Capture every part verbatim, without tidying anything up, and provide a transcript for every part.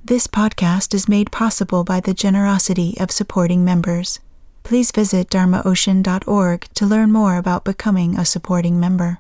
This podcast is made possible by the generosity of supporting members. Please visit dharma ocean dot org to learn more about becoming a supporting member.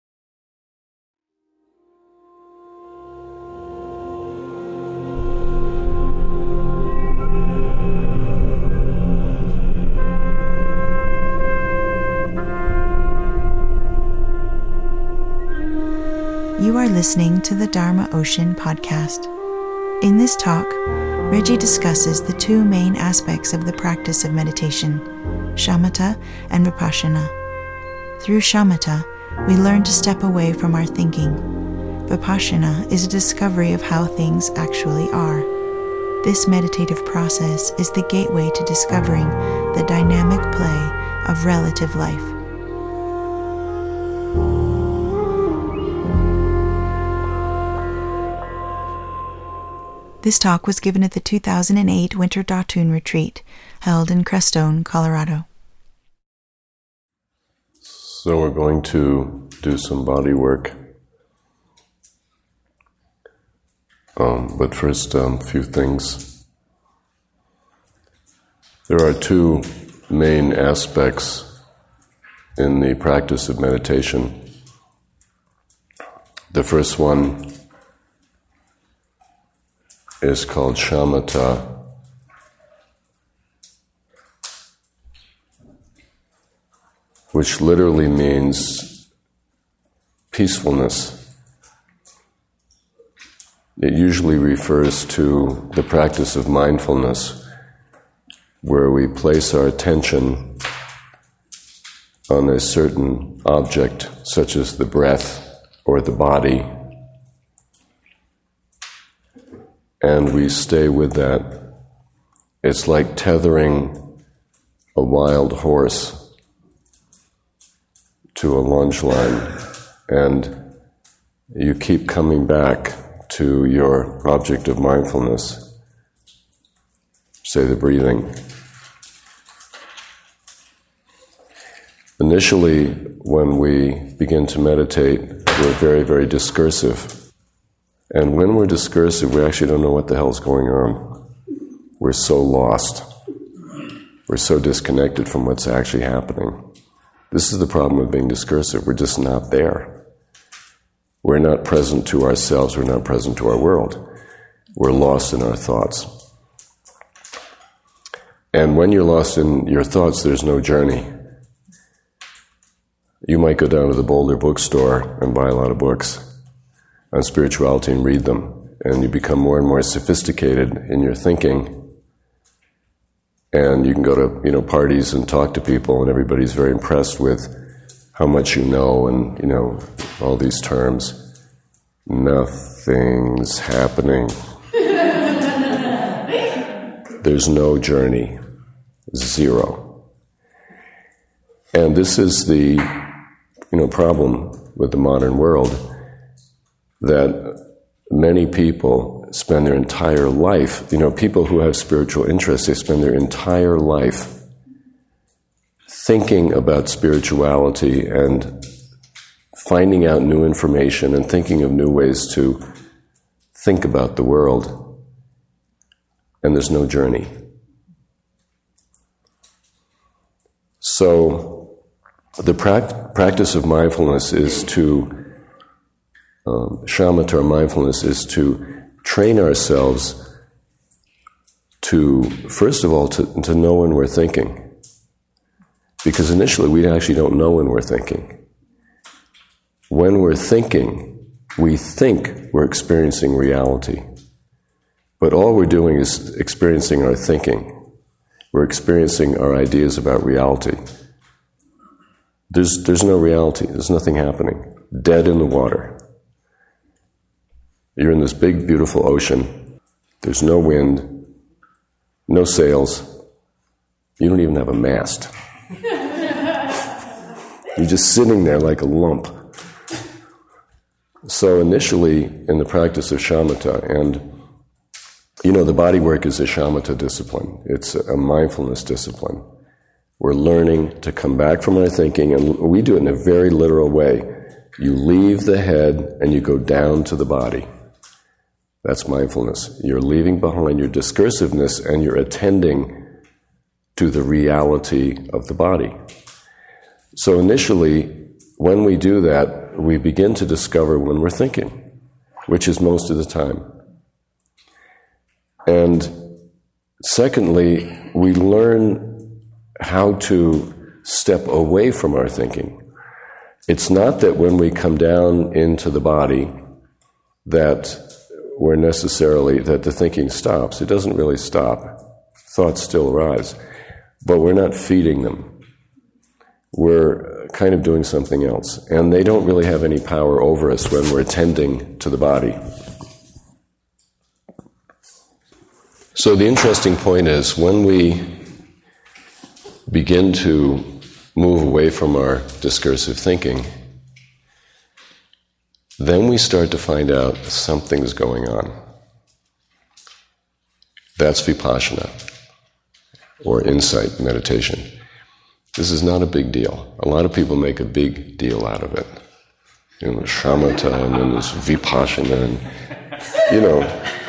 You are listening to the Dharma Ocean podcast. In this talk, Reggie discusses the two main aspects of the practice of meditation, shamatha and vipassana. Through shamatha, we learn to step away from our thinking. Vipassana is a discovery of how things actually are. This meditative process is the gateway to discovering the dynamic play of relative life. This talk was given at the two thousand eight Winter Datun Retreat, held in Crestone, Colorado. So we're going to do some body work. Um, but first, a um, few things. There are two main aspects in the practice of meditation. The first one is called shamatha. Which literally means peacefulness. It usually refers to the practice of mindfulness, where we place our attention on a certain object, such as the breath or the body, and we stay with that. It's like tethering a wild horse to a lunge line, and you keep coming back to your object of mindfulness, say the breathing. Initially, when we begin to meditate, we're very, very discursive. And when we're discursive, we actually don't know what the hell's going on. We're so lost. We're so disconnected from what's actually happening. This is the problem with being discursive. We're just not there. We're not present to ourselves. We're not present to our world. We're lost in our thoughts. And when you're lost in your thoughts, there's no journey. You might go down to the Boulder bookstore and buy a lot of books on spirituality and read them, and you become more and more sophisticated in your thinking, and you can go to, you know, parties and talk to people, and everybody's very impressed with how much you know, and, you know, all these terms. Nothing's happening. There's no journey. Zero. And this is the, you know, problem with the modern world, that many people spend their entire life, you know, people who have spiritual interests, they spend their entire life thinking about spirituality and finding out new information and thinking of new ways to think about the world, and there's no journey. So the pra- practice of mindfulness is to Um, shamatha, or mindfulness, is to train ourselves to, first of all, to, to know when we're thinking. Because initially we actually don't know when we're thinking. When we're thinking, we think we're experiencing reality. But all we're doing is experiencing our thinking. We're experiencing our ideas about reality. There's, there's no reality. There's nothing happening. Dead in the water. You're in this big, beautiful ocean. There's no wind, no sails. You don't even have a mast. You're just sitting there like a lump. So initially, in the practice of shamatha, and you know, the body work is a shamatha discipline. It's a mindfulness discipline. We're learning to come back from our thinking, and we do it in a very literal way. You leave the head and you go down to the body. That's mindfulness. You're leaving behind your discursiveness and you're attending to the reality of the body. So initially, when we do that, we begin to discover when we're thinking, which is most of the time. And secondly, we learn how to step away from our thinking. It's not that when we come down into the body that we're necessarily, that the thinking stops. It doesn't really stop. Thoughts still arise. But we're not feeding them. We're kind of doing something else. And they don't really have any power over us when we're attending to the body. So the interesting point is, when we begin to move away from our discursive thinking, then we start to find out something's going on. That's vipassana, or insight meditation. This is not a big deal. A lot of people make a big deal out of it. You know, shamatha, and then there's vipassana, and, you know,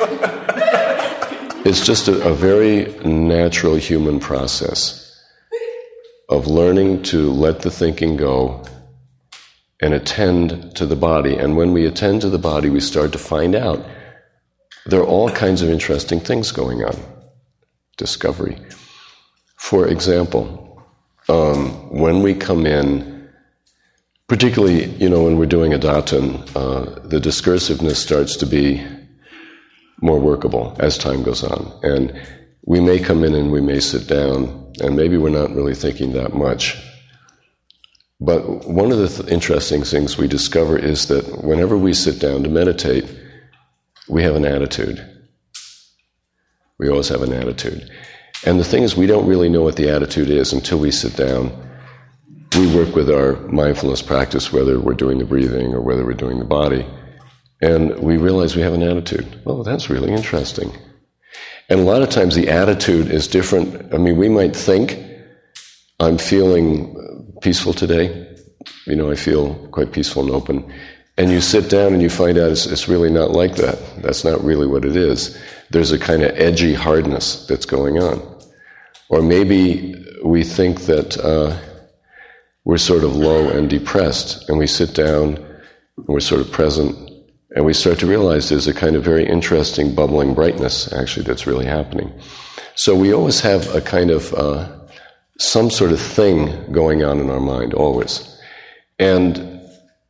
it's just a, a very natural human process of learning to let the thinking go and attend to the body. And when we attend to the body, we start to find out there are all kinds of interesting things going on. Discovery. For example, um, when we come in, particularly, you know, when we're doing a daten, uh, the discursiveness starts to be more workable as time goes on. And we may come in and we may sit down, and maybe we're not really thinking that much. But one of the th- interesting things we discover is that whenever we sit down to meditate, we have an attitude. We always have an attitude. And the thing is, we don't really know what the attitude is until we sit down. We work with our mindfulness practice, whether we're doing the breathing or whether we're doing the body, and we realize we have an attitude. Oh, that's really interesting. And a lot of times the attitude is different. I mean, we might think, I'm feeling peaceful today. You know, I feel quite peaceful and open. And you sit down and you find out it's, it's really not like that. That's not really what it is. There's a kind of edgy hardness that's going on. Or maybe we think that uh, we're sort of low and depressed, and we sit down and we're sort of present, and we start to realize there's a kind of very interesting bubbling brightness, actually, that's really happening. So we always have a kind of uh, some sort of thing going on in our mind, always. And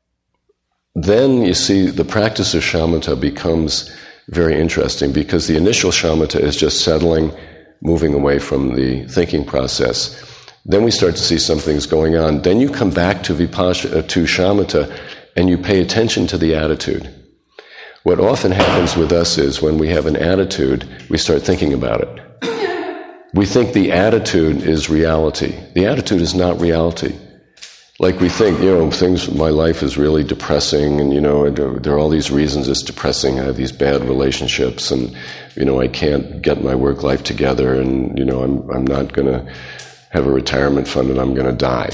then, you see, the practice of shamatha becomes very interesting, because the initial shamatha is just settling, moving away from the thinking process. Then we start to see something's going on. Then you come back to vipassana, to shamatha, and you pay attention to the attitude. What often happens with us is, when we have an attitude, we start thinking about it. We think the attitude is reality. The attitude is not reality. Like we think, you know, things, my life is really depressing, and, you know, there are all these reasons it's depressing. I have these bad relationships, and, you know, I can't get my work life together, and, you know, I'm I'm not going to have a retirement fund, and I'm going to die.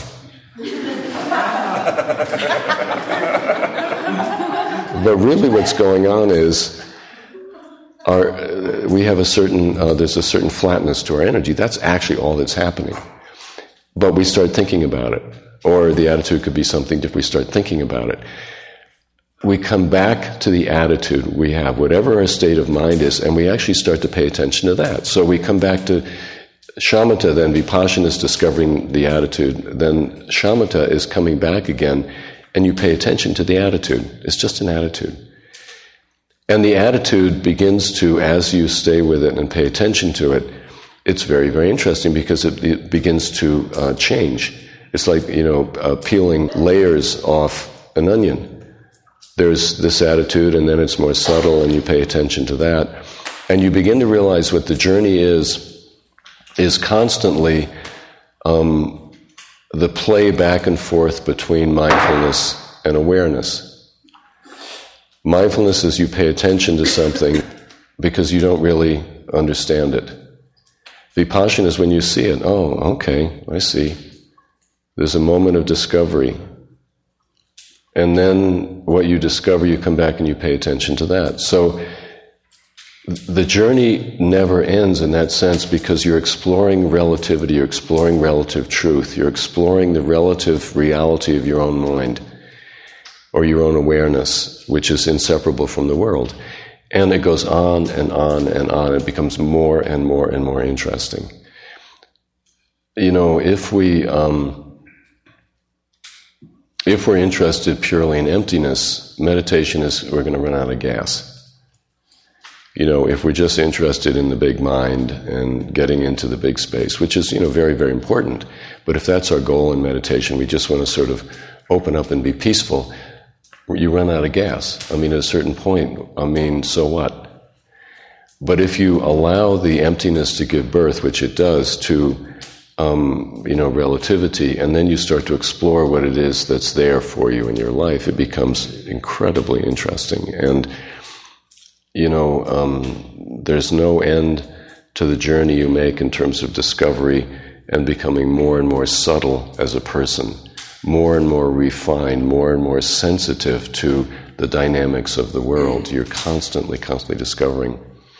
But really what's going on is, our, uh, we have a certain, uh, there's a certain flatness to our energy. That's actually all that's happening. But we start thinking about it. Or the attitude could be something different. We start thinking about it. We come back to the attitude we have, whatever our state of mind is, and we actually start to pay attention to that. So we come back to shamatha, then vipassana is discovering the attitude, then shamatha is coming back again, and you pay attention to the attitude. It's just an attitude. And the attitude begins to, as you stay with it and pay attention to it, it's very, very interesting, because it, it begins to uh, change. It's like, you know, uh, peeling layers off an onion. There's this attitude, and then it's more subtle, and you pay attention to that. And you begin to realize what the journey is, is constantly um, the play back and forth between mindfulness and awareness. Mindfulness is you pay attention to something because you don't really understand it. Vipassana is when you see it. Oh, okay, I see. There's a moment of discovery. And then what you discover, you come back and you pay attention to that. So the journey never ends in that sense, because you're exploring relativity, you're exploring relative truth, you're exploring the relative reality of your own mind or your own awareness, which is inseparable from the world. And it goes on and on and on. It becomes more and more and more interesting. You know, if we um, if we're interested purely in emptiness, meditation is, we're going to run out of gas. You know, if we're just interested in the big mind and getting into the big space, which is, you know, very, very important. But if that's our goal in meditation, we just want to sort of open up and be peaceful, you run out of gas. I mean, at a certain point, I mean, so what? But if you allow the emptiness to give birth, which it does, to, um, you know, relativity, and then you start to explore what it is that's there for you in your life, it becomes incredibly interesting. And You know, um, there's no end to the journey you make in terms of discovery and becoming more and more subtle as a person, more and more refined, more and more sensitive to the dynamics of the world. You're constantly, constantly discovering.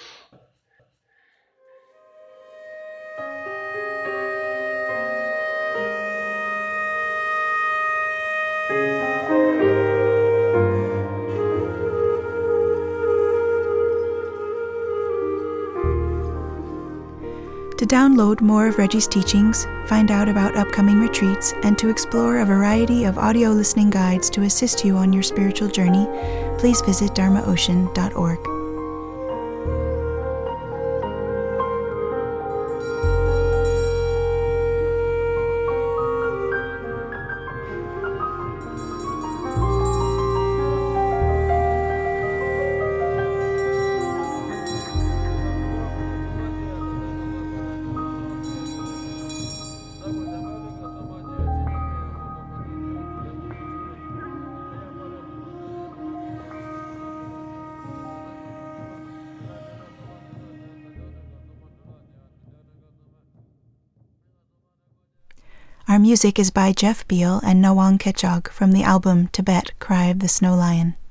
To download more of Reggie's teachings, find out about upcoming retreats, and to explore a variety of audio listening guides to assist you on your spiritual journey, please visit dharma ocean dot org. Our music is by Jeff Beal and Nawang Kechog from the album Tibet, Cry of the Snow Lion.